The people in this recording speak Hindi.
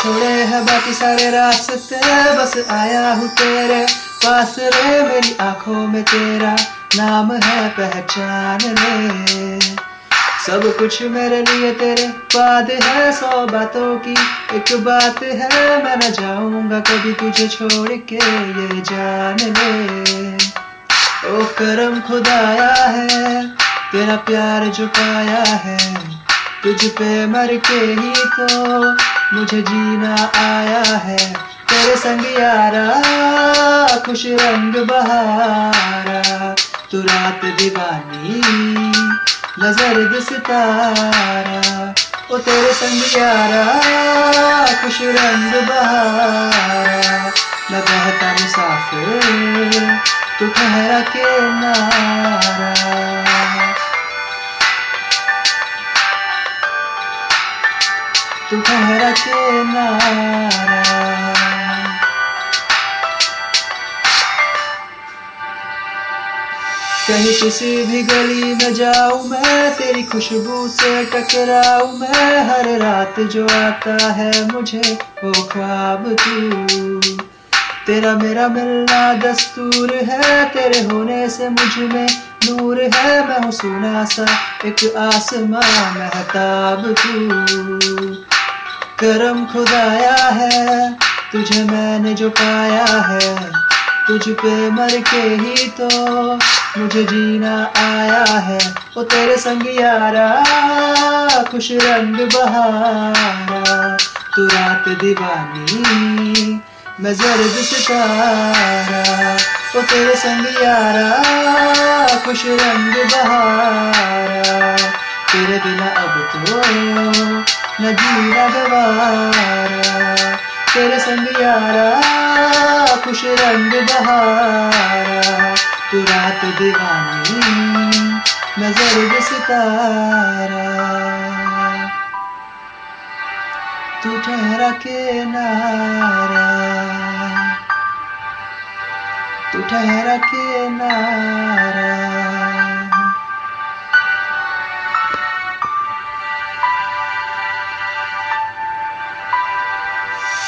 छोड़े हैं बाकी सारे रास्ते, बस आया हूँ तेरे पास रे। मेरी आंखों में तेरा नाम है पहचान रे। सब कुछ मेरे लिए तेरे बाद है, 100 बातों की एक बात है। मैं न जाऊंगा कभी तुझे छोड़ के, ये जान ले। ओ करम खुदाया है, तेरा प्यार जो पाया है। तुझ पे मर के ही तो मुझे जीना आया है। तेरे संग यारा खुश रंग बहारा, तू रात दीवानी मैं जर्द सितारा। ओ तेरे संग यारा खुश रंग बहारा, मैं बहता मुसाफिर तू ठहरा किनारा। तू ठहरा किनारा। कहीं किसी भी गली में जाऊं मैं, तेरी खुशबू से टकराऊं मैं। हर रात जो आता है मुझे वो ख्वाब तू, तेरा मेरा मिलना दस्तूर है। तेरे होने से मुझ में नूर है, मैं हूँ सोना सा एक आसमां महताब तू। करम खुदाया है, तुझे मैंने जो पाया है। तुझ पे मर के ही तो मुझे जीना आया है। ओ तेरे संग यारा खुश रंग बहारा, तू रात दीवानी मैं जर्द सितारा। ओ तेरे संग यारा खुश रंग बहारा, तेरे बिना अब तो न जीना गवारा। तेरे संग यारा खुश रंग बहारा, तू रात दीवानी मैं जर्द सितारा। तू ठहरा किनारा, तू ठहरा किनारा।